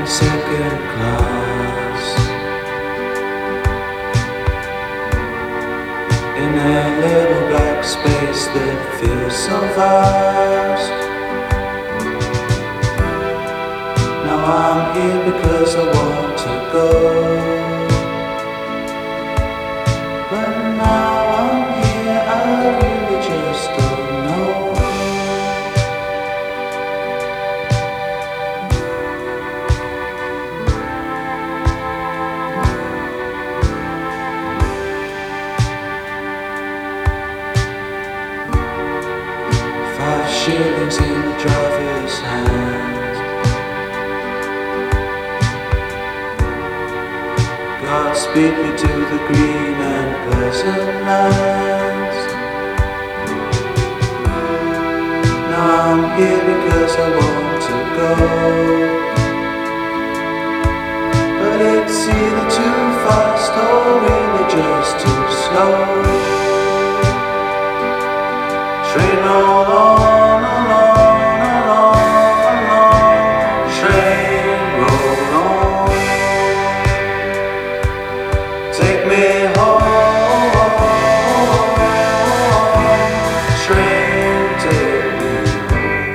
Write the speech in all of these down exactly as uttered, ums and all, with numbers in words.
second class in a little black space that feels so vast. Now I'm here because I want to go, but now I'm here, I really just don't know. Five shillings in the driver's hand. God speed me to the green and pleasant lands. Now I'm here because I want to go, but it's either too fast or really just too slow. Train roll on, along, along, along. Train roll on. Take me home. Train, take me home.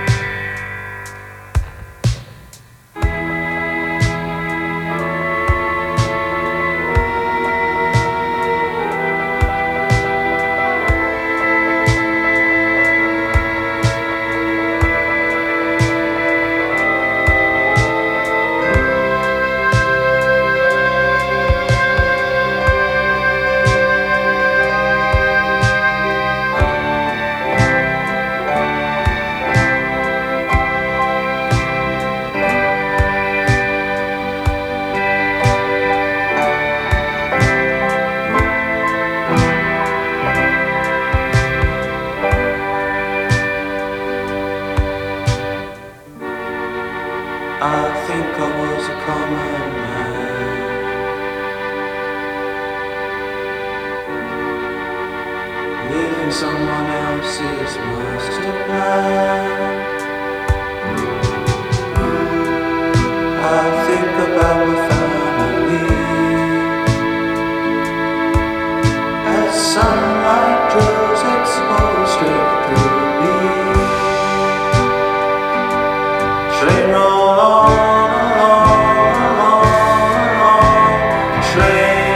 I think I was a common man, living someone else's master plan. I think about my family as sunlight drills exposed straight through me. Train roll on, along, along, along. Train